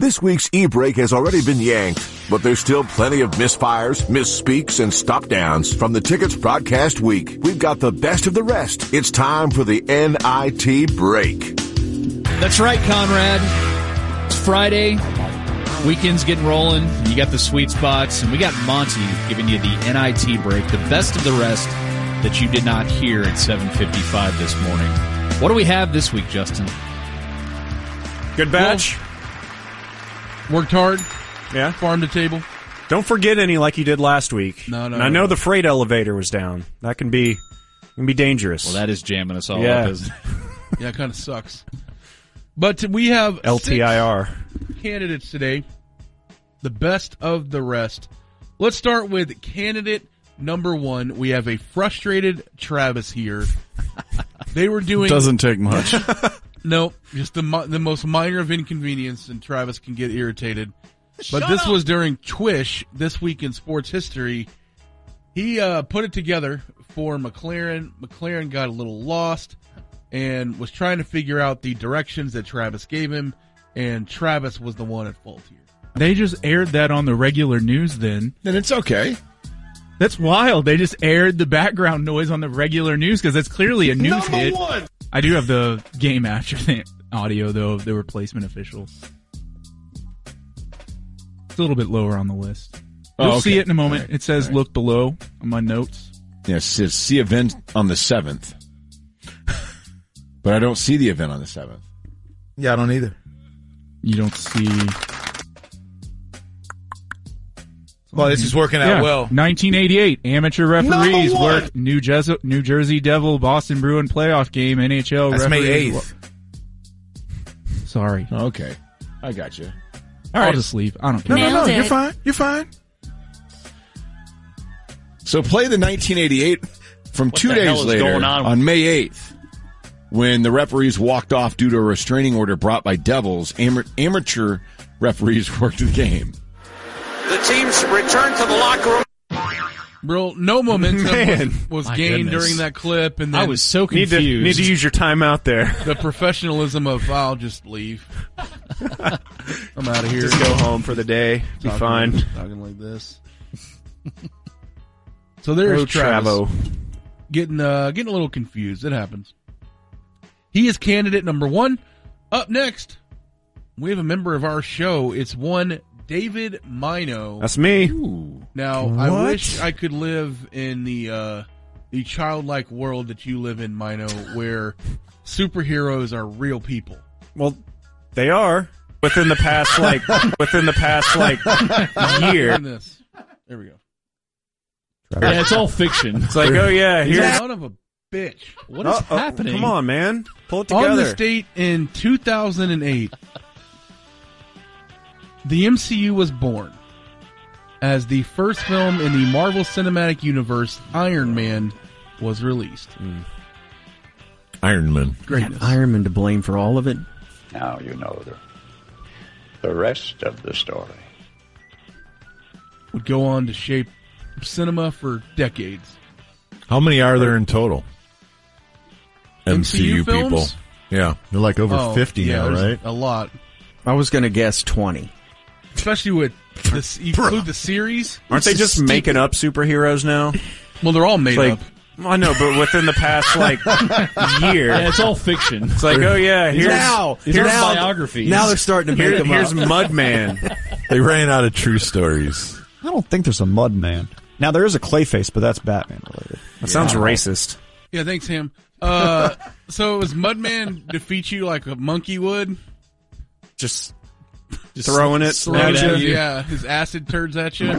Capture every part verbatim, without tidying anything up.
This week's e-break has already been yanked, but there's still plenty of misfires, misspeaks, and stop-downs from the Tickets broadcast week. We've got the best of the rest. It's time for the N I T break. That's right, Conrad. It's Friday. Weekend's getting rolling. You got the sweet spots, and we got Monty giving you the N I T break, the best of the rest that you did not hear at seven fifty-five this morning. What do we have this week, Justin? Good batch. Well, worked hard. Yeah. Farm to table. Don't forget any like you did last week. No, no. And I know no. the freight elevator was down. That can be can be dangerous. Well, that is jamming us all yeah. up, isn't it? Yeah, it kind of sucks. But we have L T I R six candidates today. The best of the rest. Let's start with candidate number one. We have a frustrated Travis here. They were doing... Doesn't take much. No, just the the most minor of inconvenience, and Travis can get irritated. But Shut this up. was during Twish, This Week in Sports History. He uh, put it together for McLaren. McLaren got a little lost and was trying to figure out the directions that Travis gave him, and Travis was the one at fault here. They just aired that on the regular news then. Then it's okay. That's wild. They just aired the background noise on the regular news because that's clearly a news Number hit. one. I do have the game after the audio, though, of the replacement officials. It's a little bit lower on the list. Oh, You'll okay. see it in a moment. All right. It says All right. look below on my notes. Yes, it says see event on the seventh. But I don't see the event on the seventh. Yeah, I don't either. You don't see... Well, this is working out Yeah, well. nineteen eighty-eight, amateur referees Number one. work New Jersey, New Jersey Devil, Boston Bruin playoff game, N H L That's May referees. eighth. Sorry. Okay. I got you. All right. I'll just leave. I don't care. No, no, no. Nailed You're it. fine. You're fine. So play the nineteen eighty-eight from What two the hell days is later going on? on May eighth when the referees walked off due to a restraining order brought by Devils. Am- amateur referees worked the game. The teams return to the locker room. Bro, no momentum Man. was, was My gained goodness. during that clip, and then I was so need confused. to need to use your time out there. the professionalism of I'll just leave. I'm out of here. Just go home for the day. Be Talking- fine. Talking like this. So there's Oh, Travis Travo. getting uh, getting a little confused. It happens. He is candidate number one. Up next, we have a member of our show. It's one David Mino. That's me. Now, I What? wish I could live in the uh, the childlike world that you live in, Mino, where superheroes are real people. Well, they are within the past like within the past like year. Doing this. There we go. Yeah, it's all fiction. It's like, oh yeah, He's here's son of a bitch. What is Uh-oh. happening? Come on, man, pull it On together. this date in two thousand eight, the M C U was born as the first film in the Marvel Cinematic Universe, Iron Man, was released. Iron Man. Greatness. Iron Man to blame for all of it. Now you know the, the rest of the story. Would go on to shape cinema for decades. How many are there in total? M C U people. films? Yeah. They're like over Oh, fifty yeah, now, there's right? A lot. I was going to guess twenty. Especially with this, you include the series. Aren't they just making up superheroes now? Well, they're all made Like, up. well, I know, but within the past like year, Yeah, it's all fiction. it's like, oh yeah, here's now, These here's are biographies. now they're starting to make here, them here's up. Mudman. They ran out of true stories. I don't think there's a Mudman. Now there is a Clayface, but that's Batman related. That sounds racist. Yeah, thanks, Ham. Uh, so was Mudman defeat you like a monkey would? Just, just throwing it Throw at it you. at you. Yeah, his acid turds at you.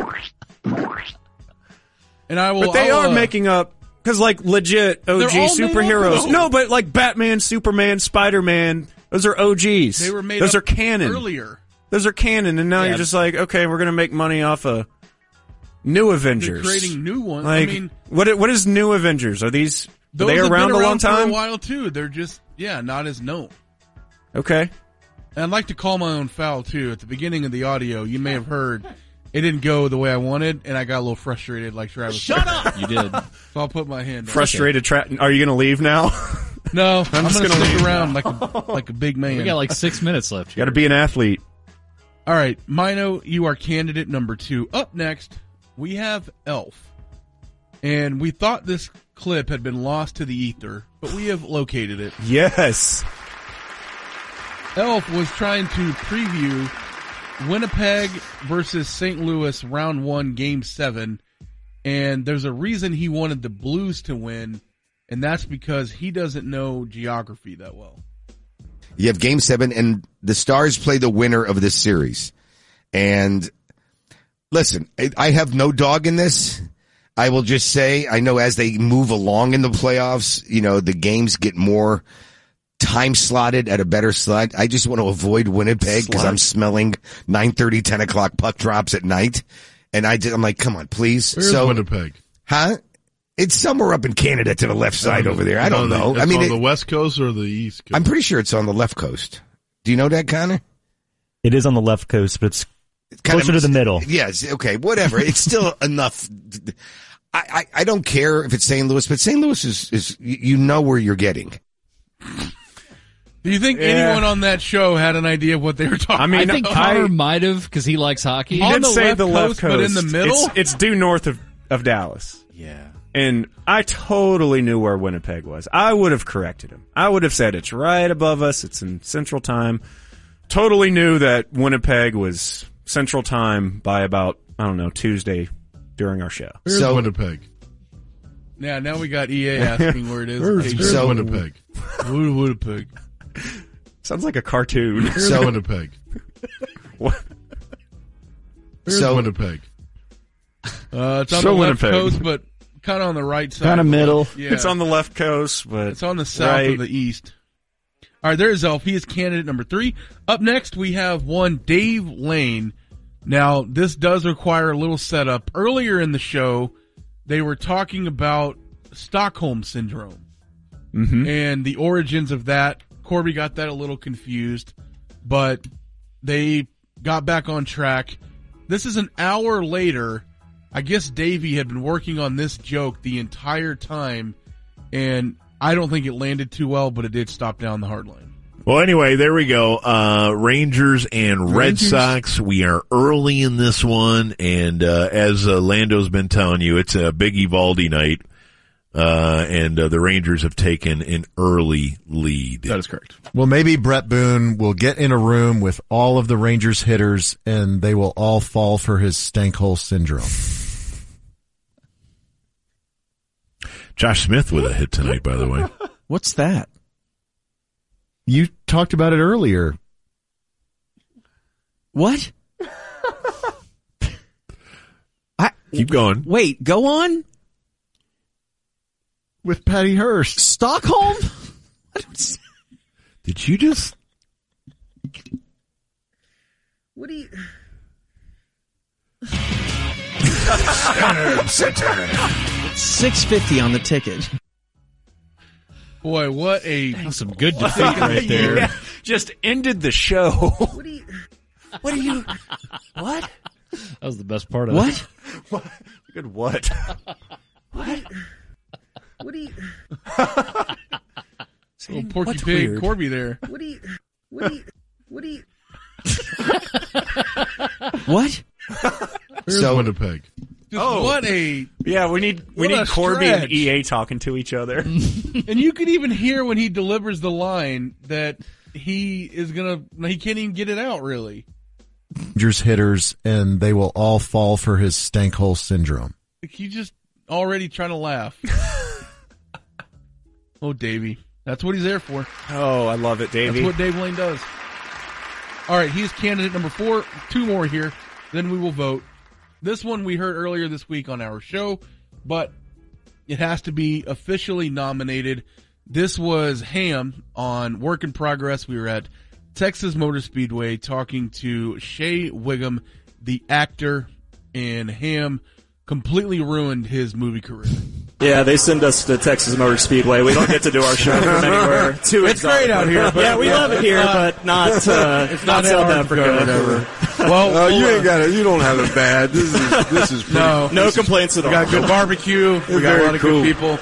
And I will. But they I'll, are uh, making up because, like, legit O G They're all made superheroes. up. No, but like Batman, Superman, Spider Man. Those are O Gs. They were made Those up are canon. earlier. Those are canon, and now Yeah. you're just like, okay, we're gonna make money off of New They're Avengers. creating new ones. Like, I mean, what? What is New Avengers? Are these? Are those they have around, been a around long for time? a while too. They're just yeah, not as known. Okay. And I'd like to call my own foul too. At the beginning of the audio, you may have heard it didn't go the way I wanted, and I got a little frustrated, like Travis. Shut up! You did. So I'll put my hand. down. Frustrated. Tra- are you gonna leave now? No, I'm, I'm just gonna, gonna stick leave. around like a like a big man. We got like six minutes left. You got to be an athlete. All right, Mino, you are candidate number two. Up next, we have Elf. And we thought this clip had been lost to the ether, but we have located it. Yes. Elf was trying to preview Winnipeg versus Saint Louis round one, game seven. And there's a reason he wanted the Blues to win, and that's because he doesn't know geography that well. You have game seven, and the Stars play the winner of this series. And listen, I have no dog in this. I will just say, I know as they move along in the playoffs, you know, the games get more time slotted at a better slot. I just want to avoid Winnipeg because I'm smelling nine thirty, ten o'clock puck drops at night. And I did, I'm like, come on, please. Where's so, Winnipeg? Huh? It's somewhere up in Canada to the left side over there. I don't the, know. It's I mean, on it, the west coast or the east coast? I'm pretty sure it's on the left coast. Do you know that, Connor? It is on the left coast, but it's Kind closer of, to the middle. Yes, okay, whatever. It's still enough. I, I, I don't care if it's Saint Louis, but Saint Louis is, is you know where you're getting. Do you think Yeah. anyone on that show had an idea of what they were talking I mean, I think I- Connor might have because he likes hockey. He On did the say left the left coast, coast, but in the middle? It's, it's due north of, of Dallas. Yeah. And I totally knew where Winnipeg was. I would have corrected him. I would have said it's right above us. It's in Central Time. Totally knew that Winnipeg was Central Time by about, I don't know, Tuesday during our show. Where's So- Winnipeg? Yeah, now we got E A asking where it is. Where's, Hey, where's So- Winnipeg? Where- Winnipeg. Sounds like a cartoon. Where's So- Winnipeg? What? Where's So- Winnipeg? Uh, it's on So the left Winnipeg. coast, but kind of on the right side. Kinda middle. Yeah. It's on the left coast, but It's on the south right. of the east. All right, there's Elf. He is candidate number three. Up next, we have one Dave Lane. Now, this does require a little setup. Earlier in the show, they were talking about Stockholm Syndrome Mhm. and the origins of that. Corby got that a little confused, but they got back on track. This is an hour later. I guess Davey had been working on this joke the entire time, and I don't think it landed too well, but it did stop down the hard line. Well, anyway, there we go. Uh, Rangers and Red Rangers. Sox. We are early in this one, and uh, as uh, Lando's been telling you, it's a big Evaldi night, uh, and uh, the Rangers have taken an early lead. That is correct. Well, maybe Brett Boone will get in a room with all of the Rangers hitters, and they will all fall for his stank hole syndrome. Josh Smith with a hit tonight, by the way. What's that? You talked about it earlier. What? I, Keep going. Wait, go on? With Patty Hearst. Stockholm? Did you just... What do you... six fifty on the ticket. Boy, what a That's some good defeat right there. Yeah, just ended the show. What do you... What do you... What? That was the best part of What? it. What? Good what? What? What do you... little Porky What's Pig weird? Corby there. What do you... What do you... What do you... What? Where's So- Winnipeg? Just Oh. what a... Yeah, we need we What need a Corby stretch. and E A talking to each other. And you could even hear when he delivers the line that he is going to... He can't even get it out, really. Rangers hitters, and they will all fall for his stank hole syndrome. He just already trying to laugh. Oh, Davey. That's what he's there for. Oh, I love it, Davey. That's what Dave Lane does. All right, he's candidate number four. Two more here. Then we will vote. This one we heard earlier this week on our show, but it has to be officially nominated. This was Ham on Work in Progress. We were at Texas Motor Speedway talking to Shea Wiggum, the actor, and Ham completely ruined his movie career. Yeah, they send us to Texas Motor Speedway. We don't get to do our show from anywhere. Too It's great out here. But yeah, we love it here, but not uh, It's not not South Antarctica Africa. or whatever. Well, Oh, you we'll, ain't got it. You don't have it bad. This is this is pretty, no, No complaints at we all. got good barbecue. We got a very lot of cool. good people.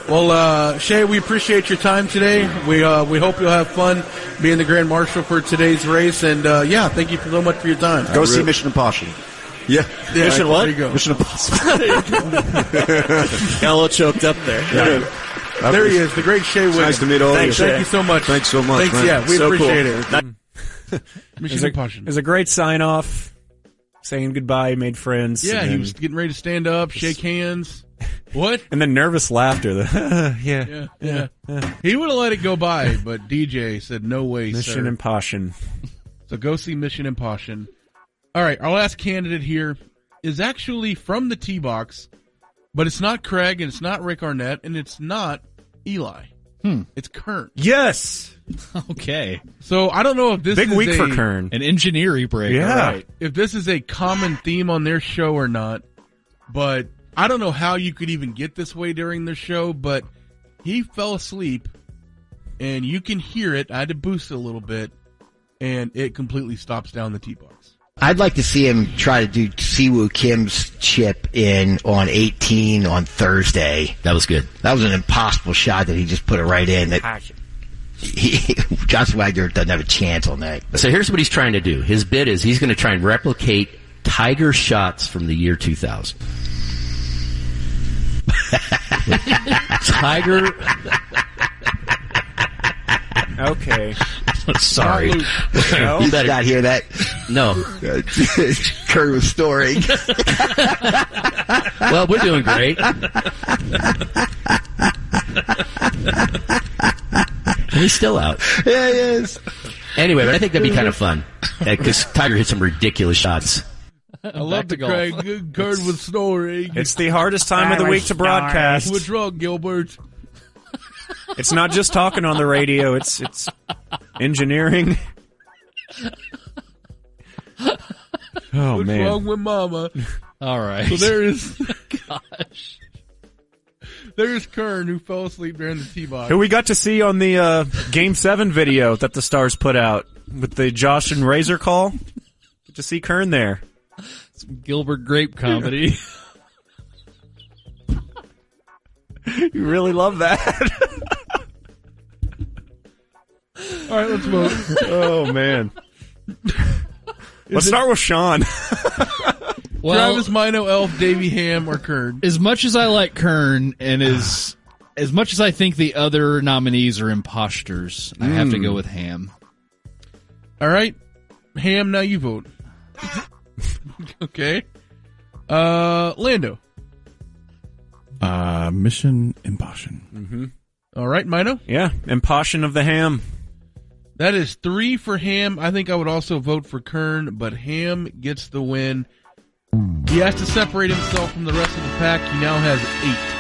Well, uh, Shay, we appreciate your time today. We uh, we hope you'll have fun being the Grand Marshal for today's race. And, uh, yeah, thank you so much for your time. Go see Mission Impossible. Yeah. Yeah, Mission what? There you go. Mission Impossible. Got a little choked up there. Yeah. There he is, the great Shay Wiggins. Nice to meet all Thanks, of you. Thank you so much. Thanks so much, Thanks, man. yeah, we So appreciate cool. it. It was, Mission a, Impossible. it was a great sign off, saying goodbye, made friends. Yeah, and he then, was getting ready to stand up, shake hands. What? and then nervous laughter. The, yeah, Yeah, yeah. yeah. He would have let it go by, but D J said, no way, Mission sir. Impossible. So go see Mission Impossible. All right, our last candidate here is actually from the T-Box, but it's not Craig, and it's not Rick Arnett, and it's not Eli. Hmm. It's Kern. Yes. Okay. So I don't know if this Big is week a, for Kern. An engineering break. Yeah. All right. if this is a common theme on their show or not, but I don't know how you could even get this way during the show, but he fell asleep, and you can hear it. I had to boost it a little bit, and it completely stops down the T-Box. I'd like to see him try to do Siwoo Kim's chip in on eighteen on Thursday. That was good. That was an impossible shot that he just put it right in. That he, Johnson Wagner doesn't have a chance on that. So here's what he's trying to do. His bid is he's going to try and replicate Tiger shots from the year two thousand. Tiger. Okay. Sorry. No? You better not hear that. No. Kurt was snoring. Well, we're doing great. He's still out. Yeah, he is. Anyway, but I think that'd be kind of fun because Tiger hit some ridiculous shots. I love the Craig. Kurt was snoring. It's the hardest time of the week to broadcast. What's wrong, Gilbert? It's not just talking on the radio. It's it's engineering. Oh, What's man. wrong with Mama? All right. So there is. Gosh. There's Kern who fell asleep during the T-Box. Who we got to see on the uh, Game seven video that the Stars put out with the Josh and Razor call. Get to see Kern there. Some Gilbert Grape comedy. You really love that. All right, let's vote. Oh, man. Let's start with Sean. Well, Travis Mino, Elf, Davey Ham, or Kern? As much as I like Kern, and as as much as I think the other nominees are imposters, I have to go with Ham. All right. Ham, now you vote. Okay. Uh, Lando. Uh, Mission Impossible. Mm-hmm. All right, Mino? Yeah, Impossible of the Ham. That is three for Ham. I think I would also vote for Kern, but Ham gets the win. He has to separate himself from the rest of the pack. He now has eight.